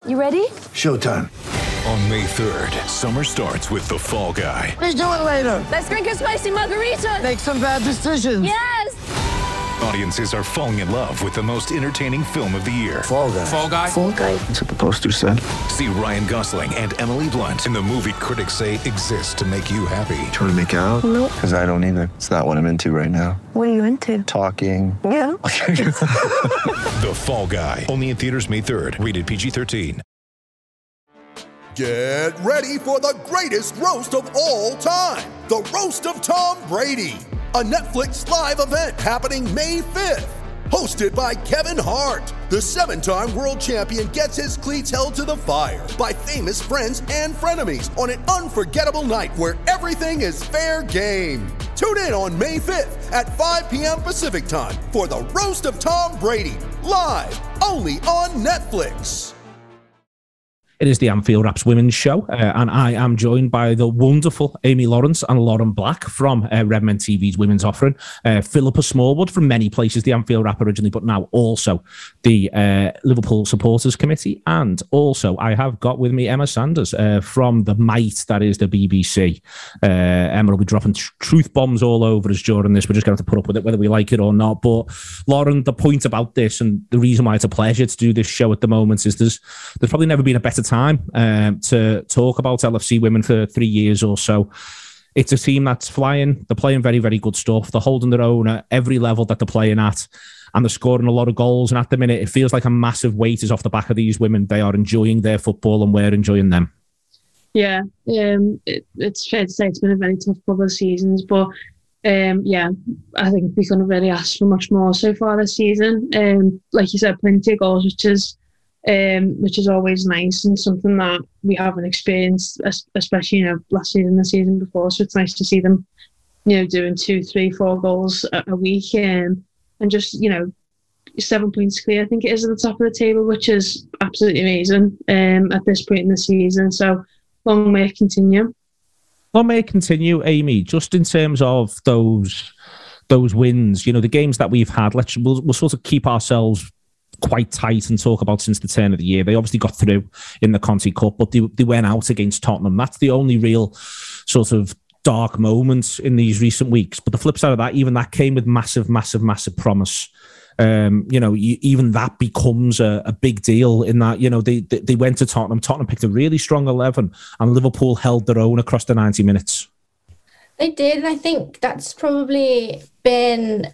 You ready? Showtime. On May 3rd, summer starts with The Fall Guy. Let's do it later. Let's drink a spicy margarita. Make some bad decisions. Yes. Audiences are falling in love with the most entertaining film of the year. Fall Guy. Fall Guy? Fall Guy. That's what the poster said. See Ryan Gosling and Emily Blunt in the movie critics say exists to make you happy. Trying to make it out? Nope. Because I don't either. It's not what I'm into right now. What are you into? Talking. Yeah. The Fall Guy. Only in theaters May 3rd. Rated PG-13. Get ready for the greatest roast of all time. The Roast of Tom Brady. A Netflix live event happening May 5th. Hosted by Kevin Hart. The 7-time world champion gets his cleats held to the fire by famous friends and frenemies on an unforgettable night where everything is fair game. Tune in on May 5th at 5 p.m. Pacific time for the Roast of Tom Brady. Live only on Netflix. It is the Anfield Wraps Women's Show, and I am joined by the wonderful Amy Lawrence and Lauren Black from Redmen TV's Women's Offering, Philippa Smallwood from many places, the Anfield Wrap originally, but now also the Liverpool Supporters Committee, and also I have got with me Emma Sanders from the might that is the BBC. Emma will be dropping truth bombs all over us during this. We're just going to have to put up with it whether we like it or not. But Lauren, the point about this and the reason why it's a pleasure to do this show at the moment is there's probably never been a better time to talk about LFC women for 3 years or so. It's a team that's flying. They're playing very, very good stuff. They're holding their own at every level that they're playing at, and they're scoring a lot of goals. And at the minute, it feels like a massive weight is off the back of these women. They are enjoying their football, and we're enjoying them. Yeah, it's fair to say it's been a very tough couple of seasons, but yeah, I think we couldn't really ask for much more so far this season. Like you said, plenty of goals, which is always nice and something that we haven't experienced, especially last season, the season before. So it's nice to see them, doing 2, 3, 4 goals a week, and just 7 points clear. I think it is at the top of the table, which is absolutely amazing at this point in the season. So long may it continue. Long may it continue, Amy. Just in terms of those wins, the games that we've had. We'll sort of keep ourselves quite tight and talk about since the turn of the year. They obviously got through in the Conti Cup, but they went out against Tottenham. That's the only real sort of dark moments in these recent weeks. But the flip side of that, even that came with massive, massive, massive promise. Even that becomes a big deal in that, they went to Tottenham. Tottenham picked a really strong 11 and Liverpool held their own across the 90 minutes. They did, and I think that's probably been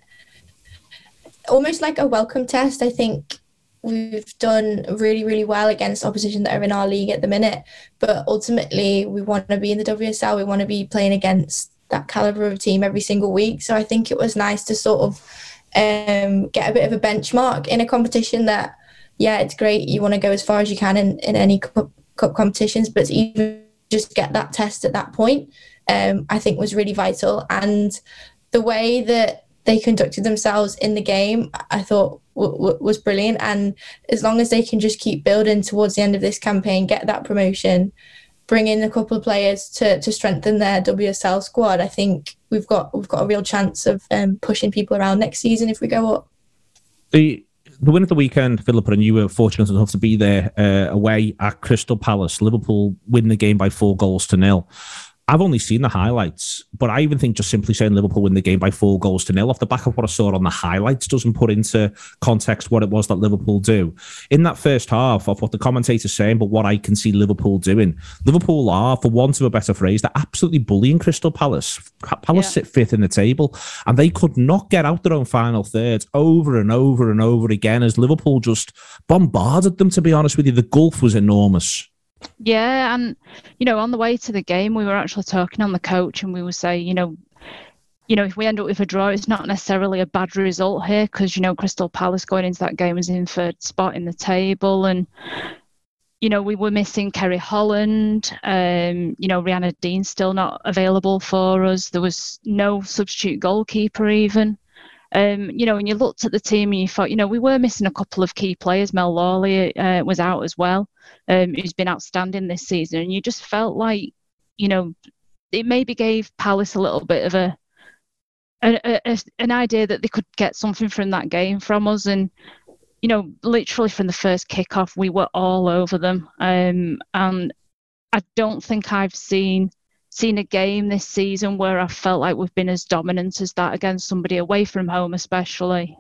almost like a welcome test. I think we've done really, really well against opposition that are in our league at the minute, but ultimately we want to be in the WSL. We want to be playing against that calibre of team every single week. So I think it was nice to sort of get a bit of a benchmark in a competition that, yeah, it's great. You want to go as far as you can in any cup competitions, but to even just get that test at that point, I think was really vital. And the way that they conducted themselves in the game, I thought was brilliant. And as long as they can just keep building towards the end of this campaign, get that promotion, bring in a couple of players to strengthen their WSL squad, I think we've got a real chance of pushing people around next season if we go up. The win of the weekend, Philippa, and you were fortunate enough to be there away at Crystal Palace. Liverpool win the game by 4-0. I've only seen the highlights, but I even think just simply saying Liverpool win the game by 4-0 off the back of what I saw on the highlights doesn't put into context what it was that Liverpool do. In that first half of what the commentator's saying, but what I can see Liverpool doing, Liverpool are, for want of a better phrase, they're absolutely bullying Crystal Palace. Palace sit 5th in the table, and they could not get out their own final third over and over and over again as Liverpool just bombarded them, to be honest with you. The gulf was enormous. Yeah, and on the way to the game, we were actually talking on the coach, and we would say, if we end up with a draw, it's not necessarily a bad result here because Crystal Palace going into that game was in 3rd spot in the table, and we were missing Kerry Holland. Rihanna Dean still not available for us. There was no substitute goalkeeper even. And you looked at the team and you thought, we were missing a couple of key players. Mel Lawley was out as well, who's been outstanding this season. And you just felt like, it maybe gave Palace a little bit of an idea that they could get something from that game from us. And you know, literally from the first kickoff, we were all over them. And I don't think I've seen a game this season where I felt like we've been as dominant as that against somebody away from home, especially.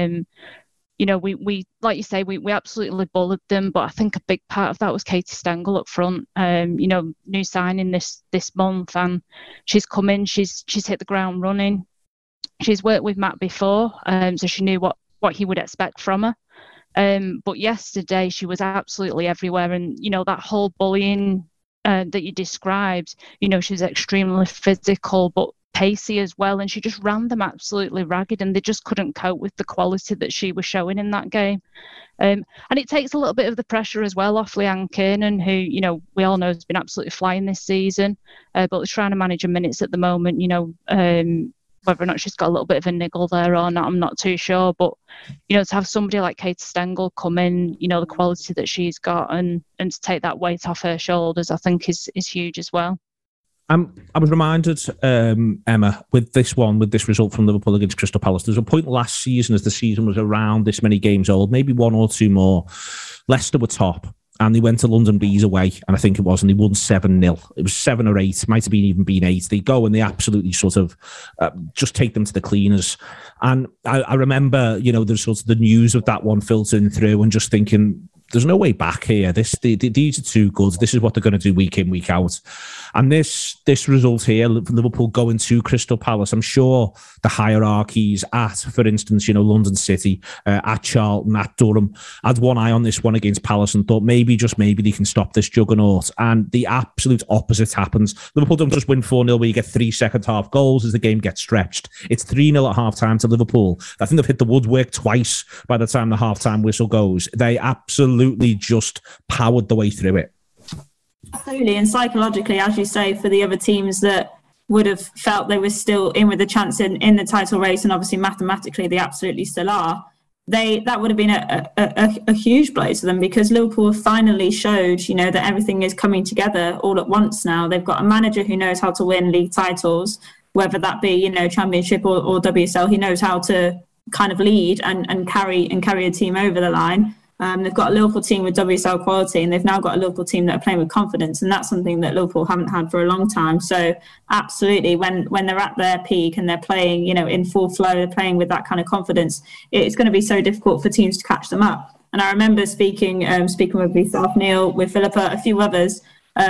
You know, we like you say, we absolutely bullied them, but I think a big part of that was Katie Stengel up front. You know, new signing this month, and she's come in, she's hit the ground running. She's worked with Matt before, so she knew what he would expect from her. But yesterday she was absolutely everywhere, and you know, that whole bullying that you described, you know, she was extremely physical but pacey as well, and she just ran them absolutely ragged, and they just couldn't cope with the quality that she was showing in that game. And it takes a little bit of the pressure as well off Leanne Kiernan, who, you know, we all know has been absolutely flying this season, but is trying to manage her minutes at the moment. You know, whether or not she's got a little bit of a niggle there or not, I'm not too sure. But, you know, to have somebody like Kate Stengel come in, you know, the quality that she's got, and to take that weight off her shoulders, I think is huge as well. I was reminded, Emma, with this result from Liverpool against Crystal Palace, there was a point last season, as the season was around this many games old, maybe one or two more, Leicester were top, and they went to London Bees away, and I think it was, and they won 7-0. It was 7 or 8, might have even been 8. They go and they absolutely sort of just take them to the cleaners. And I remember, you know, there's sort of the news of that one filtering through and just thinking, there's no way back here. These are too good. This is what they're going to do week in, week out. And this result here, Liverpool going to Crystal Palace, I'm sure the hierarchies at, for instance, you know, London City, at Charlton, at Durham, had one eye on this one against Palace and thought maybe, just maybe, they can stop this juggernaut. And the absolute opposite happens. Liverpool don't just win 4-0 where you get 3 second half goals as the game gets stretched. It's 3-0 at half time to Liverpool. I think they've hit the woodwork twice by the time the half time whistle goes. They absolutely just powered the way through it. Absolutely, and psychologically, as you say, for the other teams that would have felt they were still in with a chance in the title race, and obviously mathematically they absolutely still are, that would have been a huge blow to them, because Liverpool finally showed, you know, that everything is coming together all at once now. They've got a manager who knows how to win league titles, whether that be, you know, Championship or WSL. He knows how to kind of lead and carry a team over the line. They've got a Liverpool team with WSL quality, and they've now got a Liverpool team that are playing with confidence, and that's something that Liverpool haven't had for a long time. So absolutely, when they're at their peak and they're playing, you know, in full flow, they're playing with that kind of confidence, it's going to be so difficult for teams to catch them up. And I remember speaking with yourself, Neil, with Philippa, a few others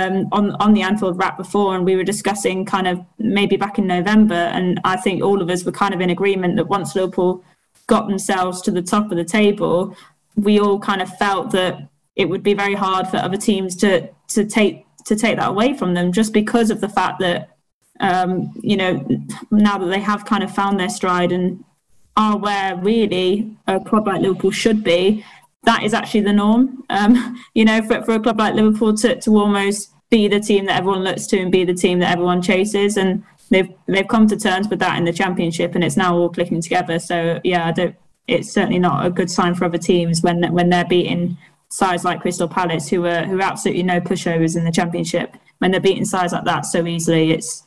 on the Anfield Wrap before, and we were discussing kind of maybe back in November, and I think all of us were kind of in agreement that once Liverpool got themselves to the top of the table, we all kind of felt that it would be very hard for other teams to take that away from them, just because of the fact that you know, now that they have kind of found their stride and are where really a club like Liverpool should be, that is actually the norm. You know, for a club like Liverpool to almost be the team that everyone looks to and be the team that everyone chases, and they've come to terms with that in the Championship, and it's now all clicking together. So yeah, it's certainly not a good sign for other teams when they're beating sides like Crystal Palace, who are absolutely no pushovers in the Championship. When they're beating sides like that so easily, it's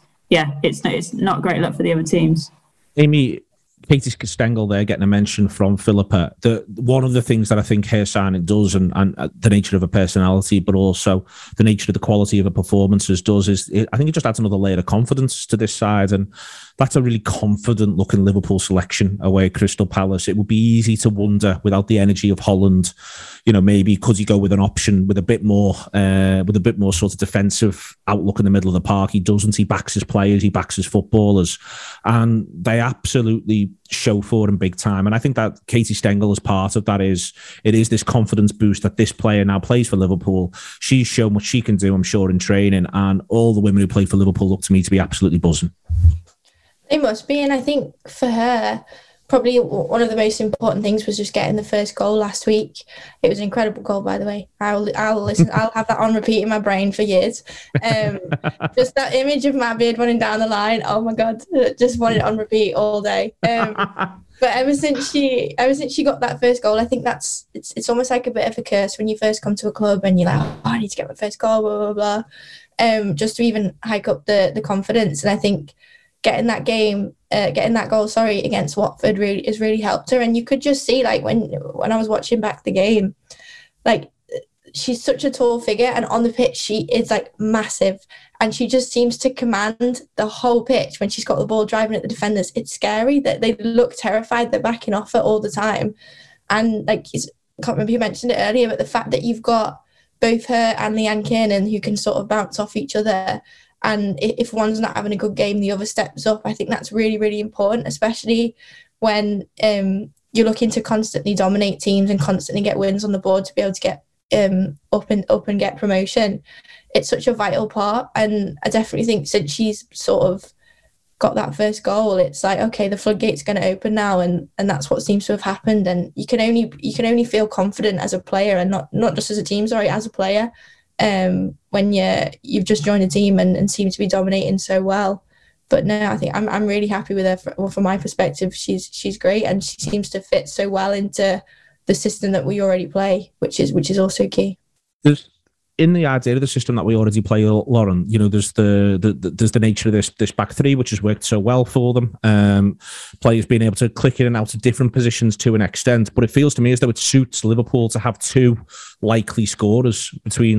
not great luck for the other teams. Amy, Katie Stengel there getting a mention from Philippa. One of the things that I think her signing does, and the nature of her personality, but also the nature of the quality of her performances does, is I think it just adds another layer of confidence to this side. And that's a really confident looking Liverpool selection away at Crystal Palace. It would be easy to wonder, without the energy of Holland, you know, maybe could he go with an option with a bit more sort of defensive outlook in the middle of the park. He doesn't. He backs his players, he backs his footballers, and they absolutely show for him big time. And I think that Katie Stengel, as part of that, is this confidence boost that this player now plays for Liverpool. She's shown what she can do, I'm sure, in training, and all the women who play for Liverpool look to me to be absolutely buzzing. They must be, and I think for her, probably one of the most important things was just getting the first goal last week. It was an incredible goal, by the way. I'll listen. I'll have that on repeat in my brain for years. Just that image of Matt Beard running down the line. Oh my God, just wanted it on repeat all day. But ever since she got that first goal, I think it's almost like a bit of a curse when you first come to a club and you're like, oh, I need to get my first goal, blah blah blah. Just to even hike up the confidence. And I think getting that game getting that goal, against Watford has really helped her. And you could just see, like, when I was watching back the game, like, she's such a tall figure, and on the pitch she is like massive, and she just seems to command the whole pitch when she's got the ball driving at the defenders. It's scary that they look terrified. They're backing off her all the time. And like, I can't remember who mentioned it earlier, but the fact that you've got both her and Leanne Kiernan who can sort of bounce off each other, and if one's not having a good game, the other steps up. I think that's really, really important, especially when you're looking to constantly dominate teams and constantly get wins on the board to be able to get up and get promotion. It's such a vital part, and I definitely think since she's sort of got that first goal, it's like, okay, the floodgate's going to open now, and that's what seems to have happened. And you can only feel confident as a player, and not just as a team, as a player, when you've just joined a team and seem to be dominating so well. But no, I think I'm really happy with her. From my perspective, she's great, and she seems to fit so well into the system that we already play, which is also key. In the idea of the system that we already play, Lauren, you know, there's the nature of this back three, which has worked so well for them. Players being able to click in and out of different positions to an extent, but it feels to me as though it suits Liverpool to have two likely scorers between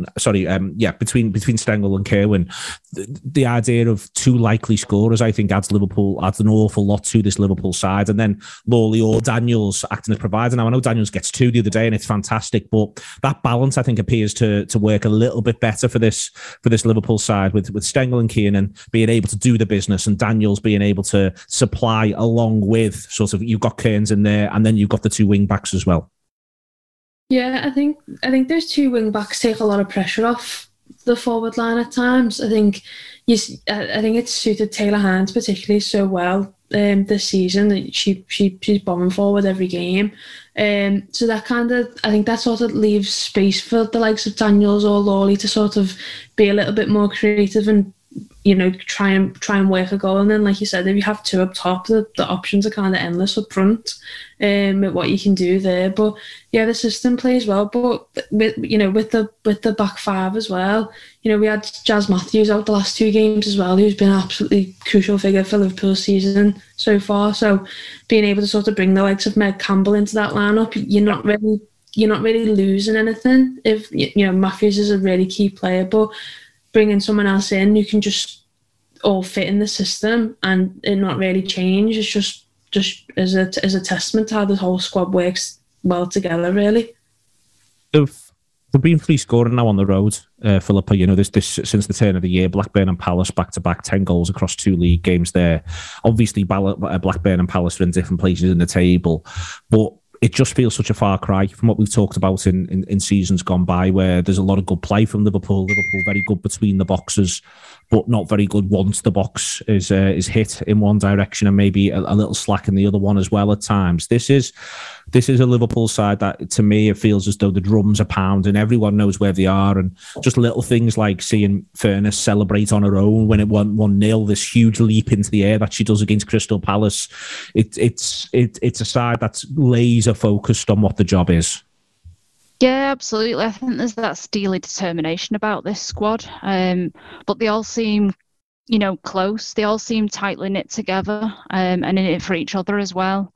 between Stengel and Kerwin. The idea of two likely scorers, I think, adds an awful lot to this Liverpool side. And then Lawley or Daniels acting as provider. Now, I know Daniels gets two the other day, and it's fantastic, but that balance, I think, appears to work a little bit better for this Liverpool side, with Stengel and Kiernan being able to do the business and Daniels being able to supply, along with sort of, you've got Kearns in there, and then you've got the two wing backs as well. Yeah, I think those two wing backs take a lot of pressure off the forward line at times. I think it's suited Taylor Hines particularly so well this season, that she's bombing forward every game. So that I think that sort of leaves space for the likes of Daniels or Lawley to sort of be a little bit more creative and, you know, try and work a goal. And then, like you said, if you have two up top, the options are kind of endless up front with what you can do there. But yeah, the system plays well. But with the back five as well, you know, we had Jazz Matthews out the last two games as well, who's been an absolutely crucial figure for Liverpool's season so far. So being able to sort of bring the likes of Meg Campbell into that lineup, you're not really losing anything. If you know, Matthews is a really key player, but bringing someone else in who can just all fit in the system and it not really change, it's just as a testament to how the whole squad works well together, really. They've been free scoring now on the road, Philippa. You know, this since the turn of the year, Blackburn and Palace back-to-back, 10 goals across 2 league games there. Obviously, Blackburn and Palace are in different places in the table, but it just feels such a far cry from what we've talked about in seasons gone by, where there's a lot of good play from Liverpool. Liverpool very good between the boxes, but not very good once the box is hit in one direction, and maybe a little slack in the other one as well at times. This is a Liverpool side that, to me, it feels as though the drums are pounding, everyone knows where they are, and just little things like seeing Furness celebrate on her own when it won 1-0, this huge leap into the air that she does against Crystal Palace. It's a side that's laser focused on what the job is. Yeah, absolutely. I think there's that steely determination about this squad, but they all seem, you know, close. They all seem tightly knit together, and in it for each other as well.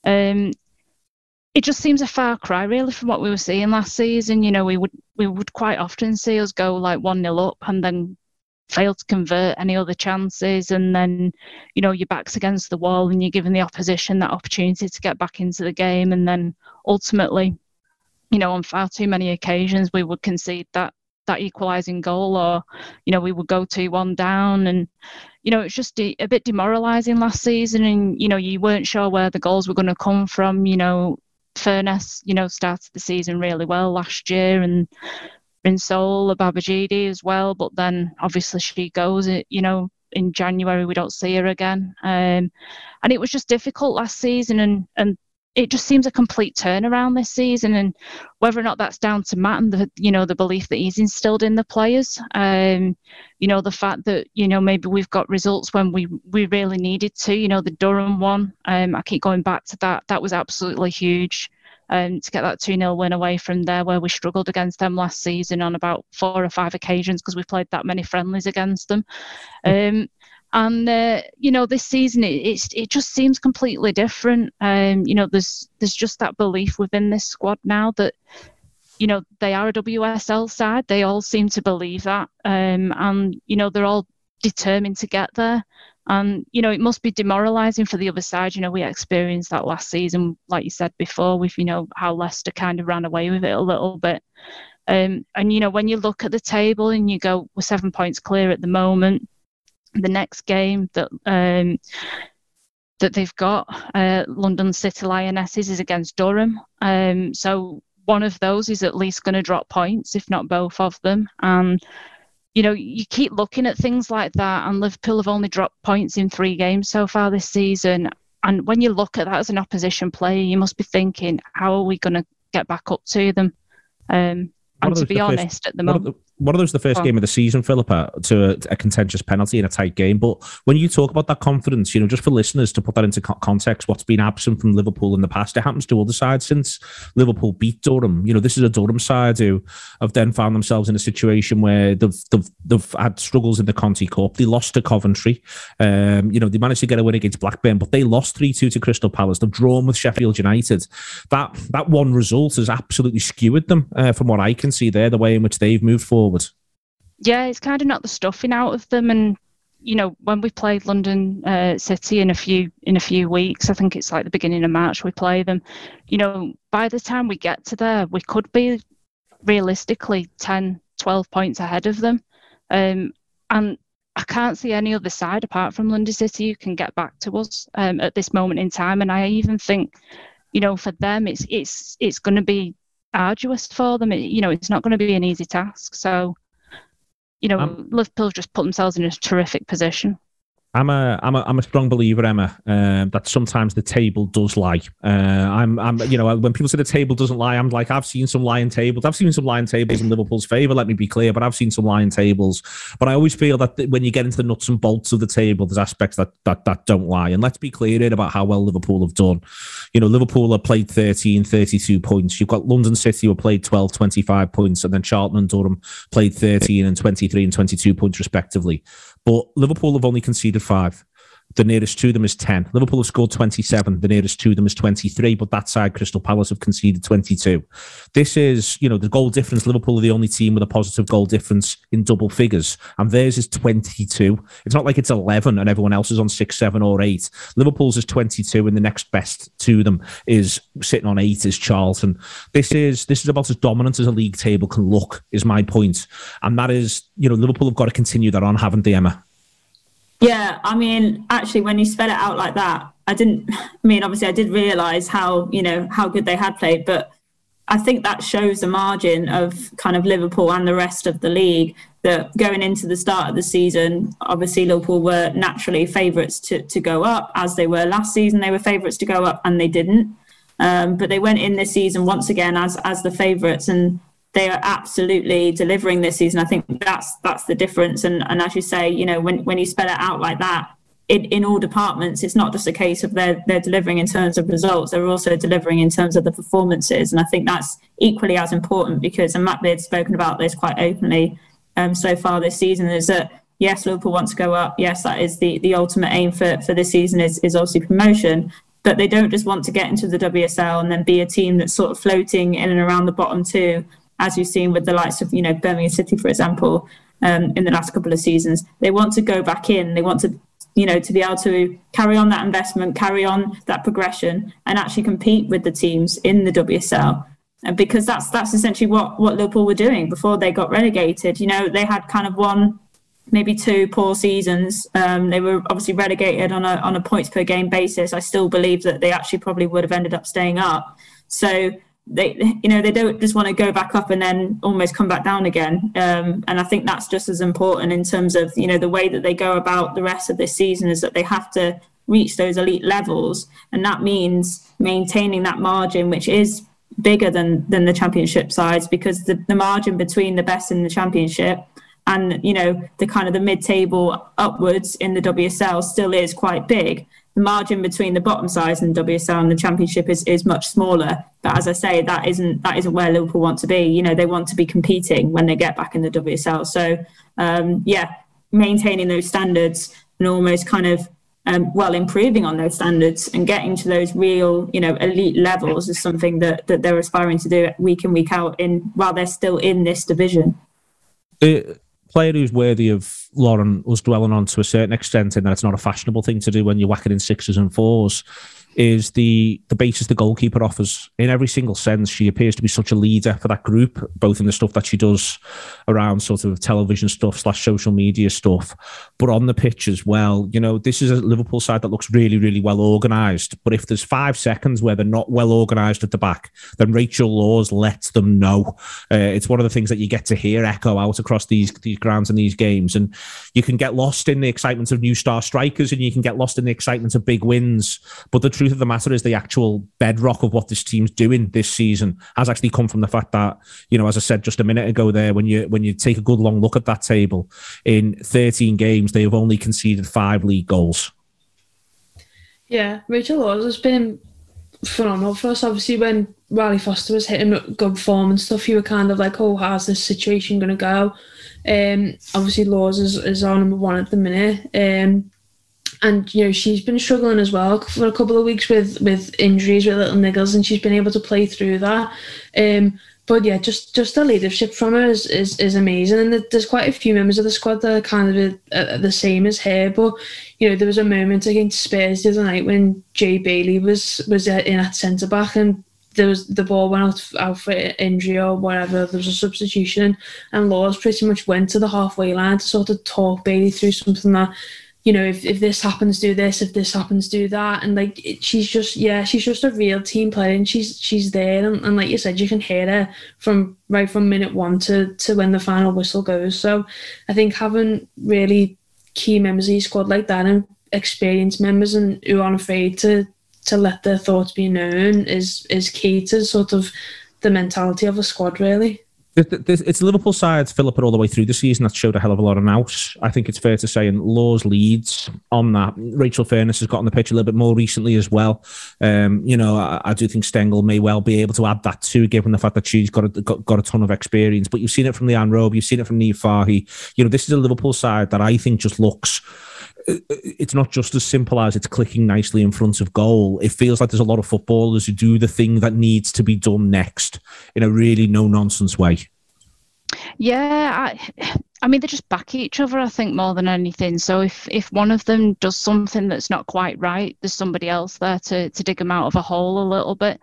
It just seems a far cry, really, from what we were seeing last season. You know, we would quite often see us go like 1-0 up and then fail to convert any other chances, and then, you know, your back's against the wall and you're giving the opposition that opportunity to get back into the game, and then ultimately, you know, on far too many occasions we would concede that equalising goal, or, you know, we would go 2-1 down, and, you know, it's just a bit demoralising last season, and, you know, you weren't sure where the goals were going to come from. You know, Furness, you know, started the season really well last year, and Rinsole, Babajide as well, but then obviously she goes, you know, in January we don't see her again, and it was just difficult last season, and it just seems a complete turnaround this season. And whether or not that's down to Matt and the belief that he's instilled in the players, you know, the fact that, you know, maybe we've got results when we really needed to. You know, the Durham one, I keep going back to that was absolutely huge. To get that 2-0 win away from there, where we struggled against them last season on about 4 or 5 occasions because we played that many friendlies against them. And this season it just seems completely different. There's just that belief within this squad now that they are a WSL side. They all seem to believe that, and they're all determined to get there. And it must be demoralising for the other side. We experienced that last season, like you said before, with how Leicester kind of ran away with it a little bit. And when you look at the table and you go, we're 7 points clear at the moment. The next game that they've got, London City Lionesses, is against Durham. So one of those is at least going to drop points, if not both of them. And you keep looking at things like that, and Liverpool have only dropped points in 3 games so far this season. And when you look at that as an opposition player, you must be thinking, how are we going to get back up to them? And to be honest, at the moment... One of those the first game of the season, Philippa, to a contentious penalty in a tight game. But when you talk about that confidence, just for listeners to put that into context, what's been absent from Liverpool in the past, it happens to other sides since Liverpool beat Durham. This is a Durham side who have then found themselves in a situation where they've had struggles in the Conti Cup. They lost to Coventry. They managed to get a win against Blackburn, but they lost 3-2 to Crystal Palace. They've drawn with Sheffield United. That one result has absolutely skewered them from what I can see there, the way in which they've moved forward. Yeah, it's kind of knocked the stuffing out of them. And when we played London City in a few weeks, I think it's like the beginning of March we play them. By the time we get to there, we could be realistically 10, 12 points ahead of them. And I can't see any other side apart from London City who can get back to us at this moment in time. And I even think, for them, it's going to be arduous for them. It's not going to be an easy task. So, Liverpool just put themselves in a terrific position. I'm a strong believer, Emma, that sometimes the table does lie. When people say the table doesn't lie, I'm like, I've seen some lying tables. I've seen some lying tables in Liverpool's favour, let me be clear, but I've seen some lying tables. But I always feel that when you get into the nuts and bolts of the table, there's aspects that don't lie. And let's be clear here about how well Liverpool have done. Liverpool have played 13, 32 points. You've got London City who have played 12, 25 points, and then Charlton and Durham played 13 and 23 and 22 points respectively. But Liverpool have only conceded 5. The nearest to them is 10. Liverpool have scored 27. The nearest to them is 23. But that side, Crystal Palace, have conceded 22. This is, the goal difference. Liverpool are the only team with a positive goal difference in double figures. And theirs is 22. It's not like it's 11 and everyone else is on 6, 7 or 8. Liverpool's is 22 and the next best to them is sitting on 8 is Charlton. This is about as dominant as a league table can look, is my point. And that is, Liverpool have got to continue that on, haven't they, Emma? Yeah, actually, when you spell it out like that, obviously I did realise how good they had played, but I think that shows the margin of kind of Liverpool and the rest of the league, that going into the start of the season, obviously Liverpool were naturally favourites to go up, as they were last season. They were favourites to go up and they didn't. But they went in this season once again as the favourites, and they are absolutely delivering this season. I think that's the difference. And as you say, when you spell it out like that, in all departments, it's not just a case of they're delivering in terms of results, they're also delivering in terms of the performances. And I think that's equally as important, because, and Matt Beard's spoken about this quite openly so far this season, is that, yes, Liverpool want to go up. Yes, that is the ultimate aim for this season is obviously promotion. But they don't just want to get into the WSL and then be a team that's sort of floating in and around the bottom 2, as you've seen with the likes of, Birmingham City, for example, in the last couple of seasons. They want to go back in. They want to, to be able to carry on that investment, carry on that progression, and actually compete with the teams in the WSL. Because that's essentially what Liverpool were doing before they got relegated. They had kind of 1, maybe 2 poor seasons. They were obviously relegated on a points per game basis. I still believe that they actually probably would have ended up staying up. So they don't just want to go back up and then almost come back down again. And I think that's just as important in terms of, the way that they go about the rest of this season, is that they have to reach those elite levels. And that means maintaining that margin, which is bigger than the championship sides, because the margin between the best in the championship and, the kind of the mid-table upwards in the WSL still is quite big. The margin between the bottom sides and the WSL and the Championship is much smaller. But as I say, that isn't where Liverpool want to be. They want to be competing when they get back in the WSL. So, maintaining those standards and almost kind of improving on those standards and getting to those real, elite levels is something that they're aspiring to do week in, week out while they're still in this division. The player who's worthy of Lauren was dwelling on to a certain extent, in that it's not a fashionable thing to do when you're whacking in 6s and 4s, is the basis the goalkeeper offers. In every single sense, she appears to be such a leader for that group, both in the stuff that she does around sort of television stuff / social media stuff, but on the pitch as well. This is a Liverpool side that looks really, really well organised, but if there's 5 seconds where they're not well organised at the back, then Rachel Laws lets them know. It's one of the things that you get to hear echo out across these grounds and these games, and you can get lost in the excitement of new star strikers, and you can get lost in the excitement of big wins, but the truth of the matter is the actual bedrock of what this team's doing this season has actually come from the fact that, as I said just a minute ago there, when you take a good long look at that table, in 13 games they have only conceded 5 league goals. Yeah, Rachel Laws has been phenomenal for us. Obviously, when Riley Foster was hitting good form and stuff, you were kind of like, oh, how's this situation going to go? Obviously, Laws is our number 1 at the minute. And, she's been struggling as well for a couple of weeks with injuries, with little niggles, and she's been able to play through that. But yeah, just the leadership from her is amazing. And there's quite a few members of the squad that are kind of the same as her. But, there was a moment against Spurs the other night when Jay Bailey was in at centre-back, and the ball went out for injury or whatever. There was a substitution, and Laws pretty much went to the halfway line to sort of talk Bailey through something that, if this happens, do this. If this happens, do that. And she's just a real team player, and she's there. And like you said, you can hear her from minute 1 to when the final whistle goes. So I think having really key members of your squad like that, and experienced members and who aren't afraid to let their thoughts be known is key to sort of the mentality of a squad, really. It's Liverpool sides, Philippa, all the way through the season that showed a hell of a lot of nous. I think it's fair to say, and Laws leads on that. Rachel Furness has got on the pitch a little bit more recently as well. I do think Stengel may well be able to add that too, given the fact that she's got a ton of experience. But you've seen it from Leanne Robe, you've seen it from Niamh Fahy. This is a Liverpool side that I think just looks... It's not just as simple as it's clicking nicely in front of goal. It feels like there's a lot of footballers who do the thing that needs to be done next in a really no-nonsense way. Yeah, I mean, they just back each other, I think, more than anything. So if one of them does something that's not quite right, there's somebody else there to dig them out of a hole a little bit.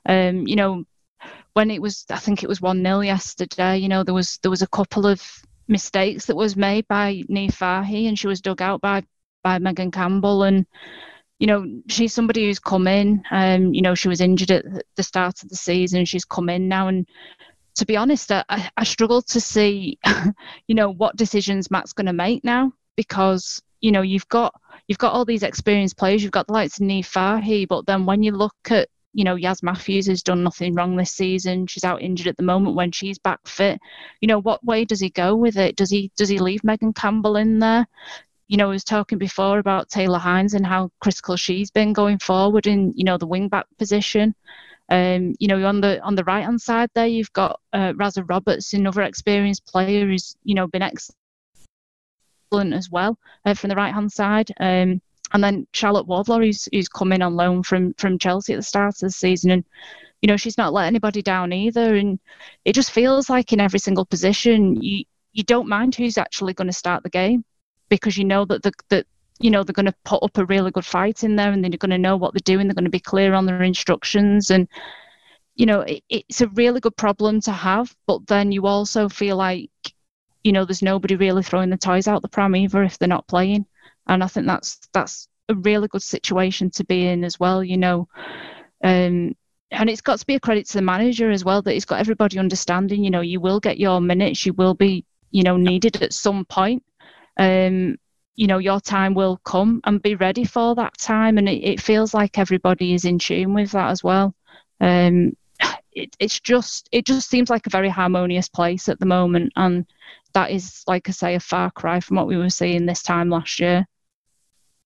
When it was, I think it was 1-0 yesterday, there was a couple of mistakes that was made by Niamh Fahy, and she was dug out by Megan Campbell, and she's somebody who's come in. She was injured at the start of the season. She's come in now, and to be honest, I struggle to see what decisions Matt's going to make now, because you've got all these experienced players. You've got the likes of Niamh Fahy, but then when you look at Yas Matthews has done nothing wrong this season. She's out injured at the moment. When she's back fit, what way does he go with it? Does he leave Megan Campbell in there? I was talking before about Taylor Hines and how critical she's been going forward in the wing back position. On the right hand side there, you've got Raza Roberts, another experienced player who's been excellent as well from the right hand side. And then Charlotte Wardlaw, who's come in on loan from Chelsea at the start of the season. And, she's not let anybody down either. And it just feels like in every single position, you don't mind who's actually going to start the game, because you know that they're going to put up a really good fight in there, and they're going to know what they're doing. They're going to be clear on their instructions. And, it's a really good problem to have. But then you also feel like, there's nobody really throwing the toys out the pram either if they're not playing. And I think that's a really good situation to be in as well, and it's got to be a credit to the manager as well, that he's got everybody understanding, you will get your minutes, you will be, needed at some point. Your time will come, and be ready for that time. And it feels like everybody is in tune with that as well. It just seems like a very harmonious place at the moment. And that is, like I say, a far cry from what we were seeing this time last year.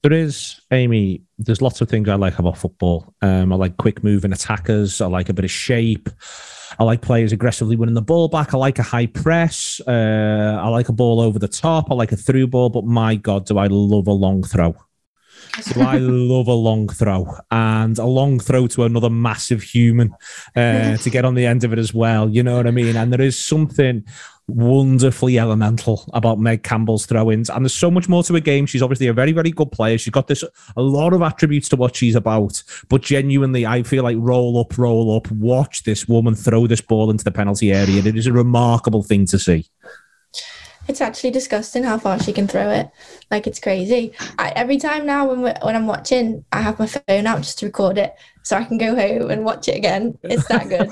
There is, Amy, there's lots of things I like about football. I like quick moving attackers. I like a bit of shape. I like players aggressively winning the ball back. I like a high press. I like a ball over the top. I like a through ball. But my God, do I love a long throw. Do I love a long throw. And a long throw to another massive human to get on the end of it as well. You know what I mean? And there is something wonderfully elemental about Meg Campbell's throw-ins, and there's so much more to her game. She's obviously a very, very good player. She's got a lot of attributes to what she's about, but genuinely I feel like roll up, watch this woman throw this ball into the penalty area. It is a remarkable thing to see. It's actually disgusting how far she can throw it. Like, it's crazy. Every time now when I'm watching, I have my phone out just to record it so I can go home and watch it again. It's that good.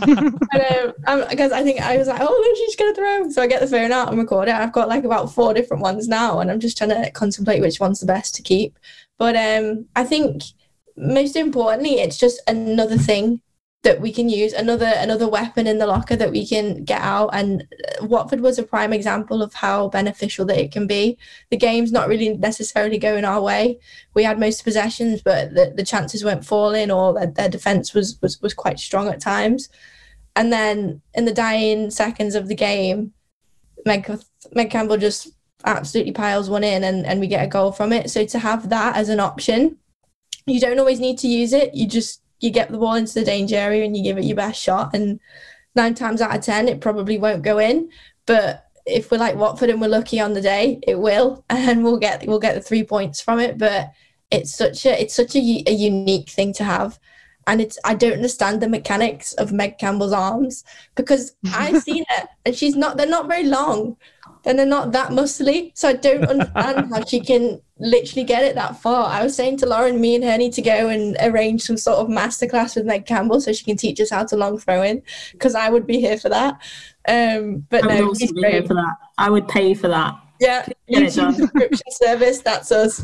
Because I think I was like, oh, look, she's going to throw. So I get the phone out and record it. I've got like about 4 different ones now, and I'm just trying to contemplate which one's the best to keep. But I think most importantly, it's just another thing that we can use, another weapon in the locker that we can get out. And Watford was a prime example of how beneficial that it can be. The game's not really necessarily going our way. We had most possessions, but the chances weren't falling, or their defence was quite strong at times. And then in the dying seconds of the game, Meg Campbell just absolutely piles one in, and we get a goal from it. So to have that as an option, you don't always need to use it. You get the ball into the danger area and you give it your best shot, and 9 times out of 10 it probably won't go in. But if we're like Watford and we're lucky on the day, it will, and we'll get the 3 points from it. But it's such a unique thing to have, and I don't understand the mechanics of Meg Campbell's arms, because I've seen it and they're not very long and they're not that muscly, so I don't understand how she can literally get it that far. I was saying to Lauren, me and her need to go and arrange some sort of masterclass with Meg Campbell so she can teach us how to long throw in, because I would be here for that. But I would also be here for that. I would pay for that. Yeah, YouTube subscription service, that's us.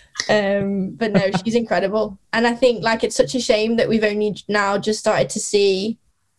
But no, she's incredible. And I think like it's such a shame that we've only now just started to see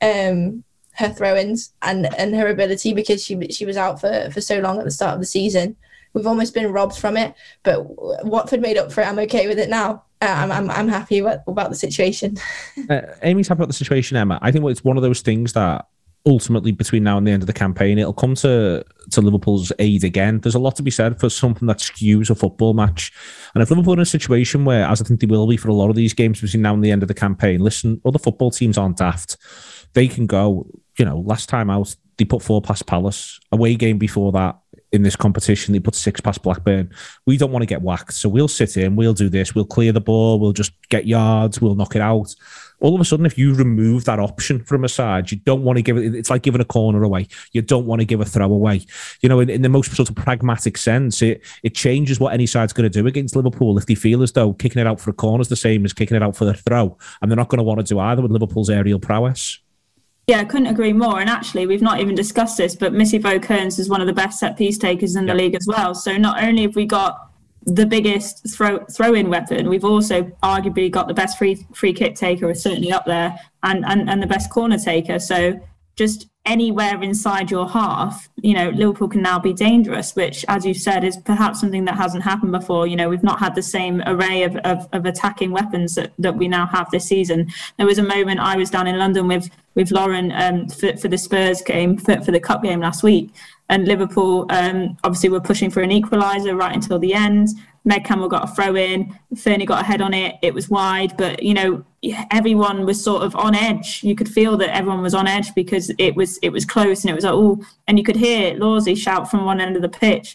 her throw-ins and her ability, because she was out for so long at the start of the season. We've almost been robbed from it, but Watford made up for it. I'm okay with it now. I'm happy about the situation. Amy's happy about the situation, Emma. I think it's one of those things that ultimately between now and the end of the campaign, it'll come to Liverpool's aid again. There's a lot to be said for something that skews a football match. And if Liverpool are in a situation where, as I think they will be for a lot of these games between now and the end of the campaign, listen, other football teams aren't daft. They can go, last time out, they put 4 past Palace. Away game before that, in this competition, they put 6 past Blackburn. We don't want to get whacked, so we'll sit in, we'll do this, we'll clear the ball, we'll just get yards, we'll knock it out. All of a sudden, if you remove that option from a side, you don't want to give it. It's like giving a corner away. You don't want to give a throw away. In the most sort of pragmatic sense, it changes what any side's going to do against Liverpool if they feel as though kicking it out for a corner is the same as kicking it out for the throw, and they're not going to want to do either with Liverpool's aerial prowess. Yeah, I couldn't agree more. And actually, we've not even discussed this, but Missy Kearns is one of the best set-piece takers in the league as well. So not only have we got the biggest throw-in weapon, we've also arguably got the best free kick taker, is certainly up there, and the best corner taker. So just anywhere inside your half, Liverpool can now be dangerous, which, as you said, is perhaps something that hasn't happened before. We've not had the same array of attacking weapons that we now have this season. There was a moment I was down in London with Lauren for the Spurs game, for the Cup game last week, and Liverpool obviously were pushing for an equaliser right until the end. Meg Campbell got a throw in, Fernie got a head on it, it was wide, but everyone was sort of on edge. You could feel that everyone was on edge because it was close, and it was like, oh, and you could hear Lawsy shout from one end of the pitch,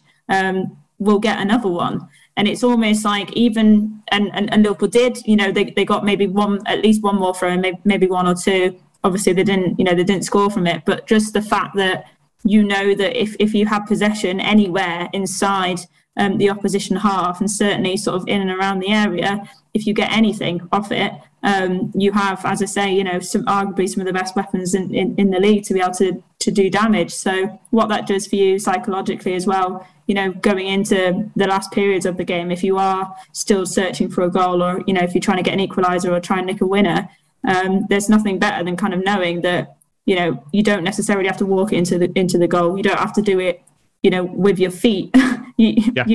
we'll get another one. And it's almost like even and Liverpool did, they got maybe at least one more throw in, maybe 1 or 2. Obviously they didn't score from it, but just the fact that that if you have possession anywhere inside the opposition half, and certainly sort of in and around the area, if you get anything off it, you have, as I say, arguably some of the best weapons in the league to be able to do damage. So what that does for you psychologically as well, going into the last periods of the game, if you are still searching for a goal, or if you're trying to get an equaliser or try and nick a winner, there's nothing better than kind of knowing that you don't necessarily have to walk into the goal. You don't have to do it with your feet. You can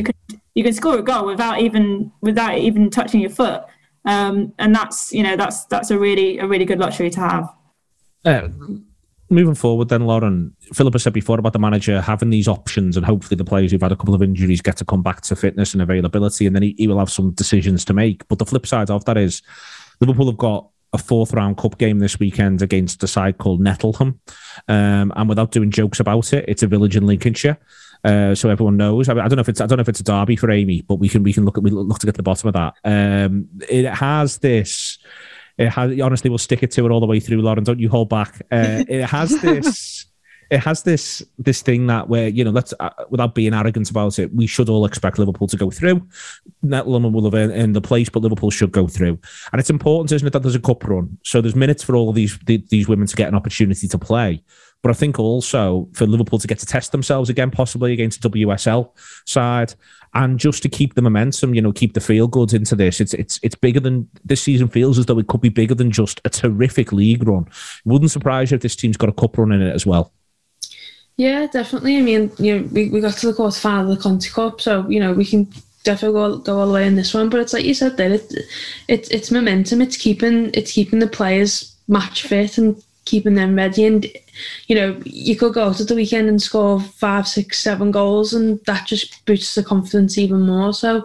score a goal without even touching your foot, and that's a really good luxury to have. Moving forward then, Lauren, Philippa said before about the manager having these options, and hopefully the players who've had a couple of injuries get to come back to fitness and availability, and then he will have some decisions to make. But the flip side of that is Liverpool have got a 4th round cup game this weekend against a side called Nettleham, and without doing jokes about it, it's a village in Lincolnshire. So everyone knows. I don't know if it's a derby for Amy, but we can look to get to the bottom of that. It has this. Honestly, we'll stick it to it all the way through, Lauren. Don't you hold back. It has this. It has this thing that where, let's without being arrogant about it, we should all expect Liverpool to go through. Nettleham will have earned the place, but Liverpool should go through. And it's important, isn't it, that there's a cup run, so there's minutes for all of these women to get an opportunity to play. But I think also for Liverpool to get to test themselves again, possibly against a WSL side, and just to keep the momentum, keep the feel good into this. It's bigger than this season. Feels as though it could be bigger than just a terrific league run. It wouldn't surprise you if this team's got a cup run in it as well. Yeah, definitely. I mean, we got to the quarter final of the Conti Cup, so we can definitely go all the way in this one. But it's like you said there, it's momentum. It's keeping the players match fit and keeping them ready. And you could go out at the weekend and score 5, 6, 7 goals, and that just boosts the confidence even more. So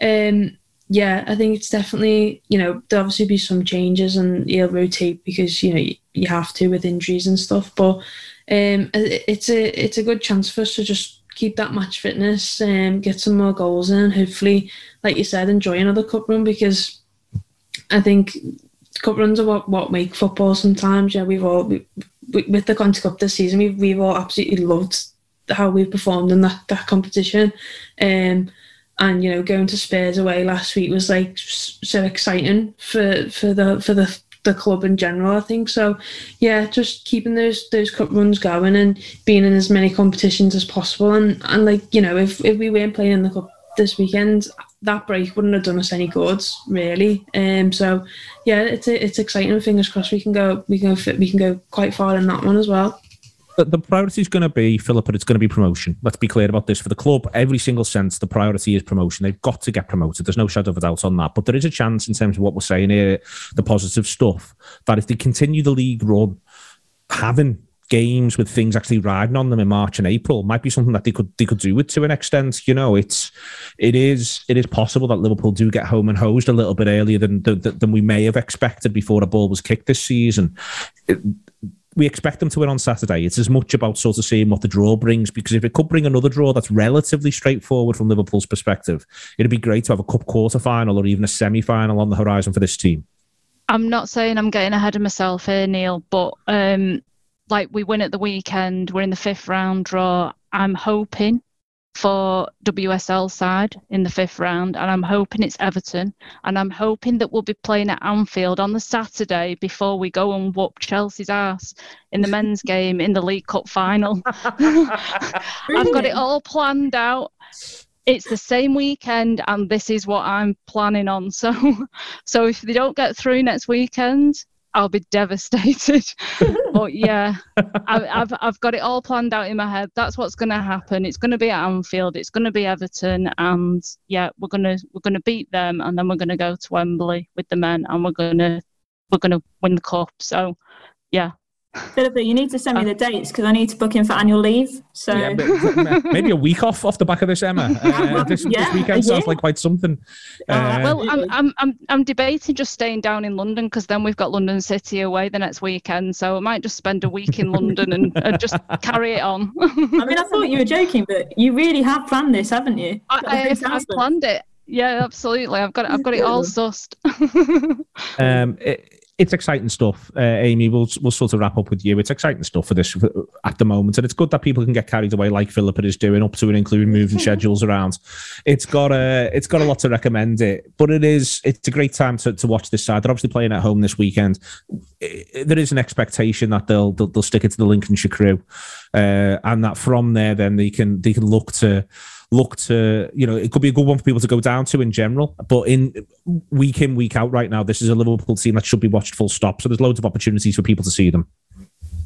yeah, I think it's definitely, there'll obviously be some changes and you'll rotate because you have to with injuries and stuff, but it's a good chance for us to just keep that match fitness and get some more goals in, and hopefully, like you said, enjoy another cup run, because I think cup runs are what make football sometimes. Yeah, we've all, with the Conti Cup this season, we've all absolutely loved how we've performed in that competition. And going to Spurs away last week was like so exciting for the club in general, I think. So yeah, just keeping those cup runs going and being in as many competitions as possible. And if we weren't playing in the cup this weekend, that break wouldn't have done us any good, really. So yeah, it's exciting. Fingers crossed we can go quite far in that one as well. The priority is going to be, Philippa, it's going to be promotion. Let's be clear about this. For the club, every single sense, the priority is promotion. They've got to get promoted. There's no shadow of a doubt on that. But there is a chance, in terms of what we're saying here, the positive stuff, that if they continue the league run, having games with things actually riding on them in March and April might be something that they could do it to an extent. It is possible that Liverpool do get home and hosed a little bit earlier than we may have expected before a ball was kicked this season. We expect them to win on Saturday. It's as much about sort of seeing what the draw brings, because if it could bring another draw that's relatively straightforward from Liverpool's perspective, it'd be great to have a cup quarter-final or even a semi-final on the horizon for this team. I'm not saying I'm getting ahead of myself here, Neil, but we win at the weekend, we're in the 5th round draw. I'm hoping for WSL side in the 5th round, and I'm hoping it's Everton, and I'm hoping that we'll be playing at Anfield on the Saturday before we go and whoop Chelsea's arse in the men's game in the League Cup final. I've got it all planned out. It's the same weekend, and this is what I'm planning on. So if they don't get through next weekend, I'll be devastated. But yeah, I've got it all planned out in my head. That's what's going to happen. It's going to be at Anfield. It's going to be Everton, and yeah, we're gonna beat them, and then we're going to go to Wembley with the men, and we're gonna win the cup. So yeah. Philippa, you need to send me the dates, because I need to book in for annual leave. So yeah, maybe a week off the back of this, Emma. This weekend sounds like quite something. Well, I'm debating just staying down in London, because then we've got London City away the next weekend. So I might just spend a week in London and just carry it on. I mean, I thought you were joking, but you really have planned this, haven't you? I've planned it. Yeah, absolutely. I've got it all sussed. It's exciting stuff, Amy. We'll sort of wrap up with you. It's exciting stuff for this at the moment, and it's good that people can get carried away like Philippa is doing, up to and including moving schedules around. It's got a lot to recommend it, but it's a great time to watch this side. They're obviously playing at home this weekend. There is an expectation that they'll stick it to the Lincolnshire crew, and that from there then they can look to, it could be a good one for people to go down to in general. But in, week out right now, this is a Liverpool team that should be watched full stop. So there's loads of opportunities for people to see them.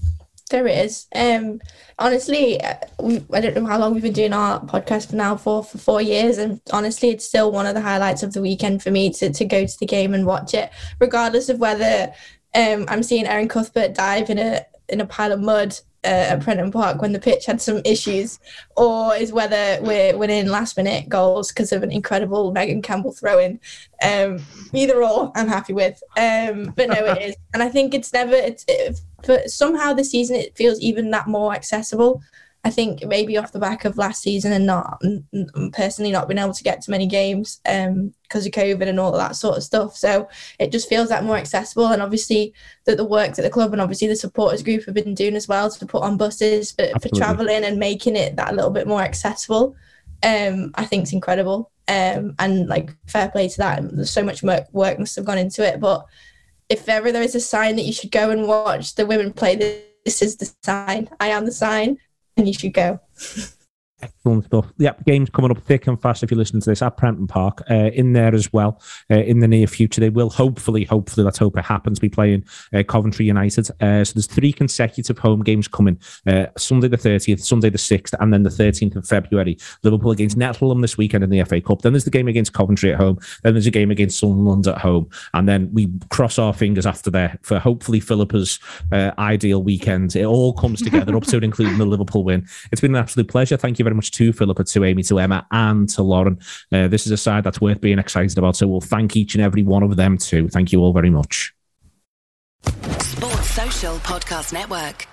There it is. Honestly, I don't know how long we've been doing our podcast for now, for 4 years, and honestly, it's still one of the highlights of the weekend for me to go to the game and watch it, regardless of whether I'm seeing Erin Cuthbert dive in a pile of mud at Prenton Park when the pitch had some issues, or is whether we're winning last minute goals because of an incredible Megan Campbell throw-in. Either or, I'm happy with. But no, it is, and I think but somehow this season it feels even that more accessible. I think maybe off the back of last season and not personally not being able to get to many games because of COVID and all of that sort of stuff. So it just feels that more accessible, and obviously the work that the club and obviously the supporters group have been doing as well to put on buses for travelling and making it that little bit more accessible. I think it's incredible, and like fair play to that. There's so much work must have gone into it, but if ever there is a sign that you should go and watch the women play, this is the sign. I am the sign. And you should go. Excellent stuff. Yeah, the game's coming up thick and fast if you listen to this at Prenton Park. In there as well, in the near future, they will hopefully, let's hope it happens, be playing Coventry United. So there's 3 consecutive home games coming. Sunday the 30th, Sunday the 6th, and then the 13th of February. Liverpool against Netherlands this weekend in the FA Cup. Then there's the game against Coventry at home. Then there's a game against Sunderland at home. And then we cross our fingers after there for hopefully Philippa's ideal weekend. It all comes together up to and including the Liverpool win. It's been an absolute pleasure. Thank you very much to Philippa, to Amy, to Emma, and to Lauren. This is a side that's worth being excited about, so we'll thank each and every one of them too. Thank you all very much. Sports Social Podcast Network.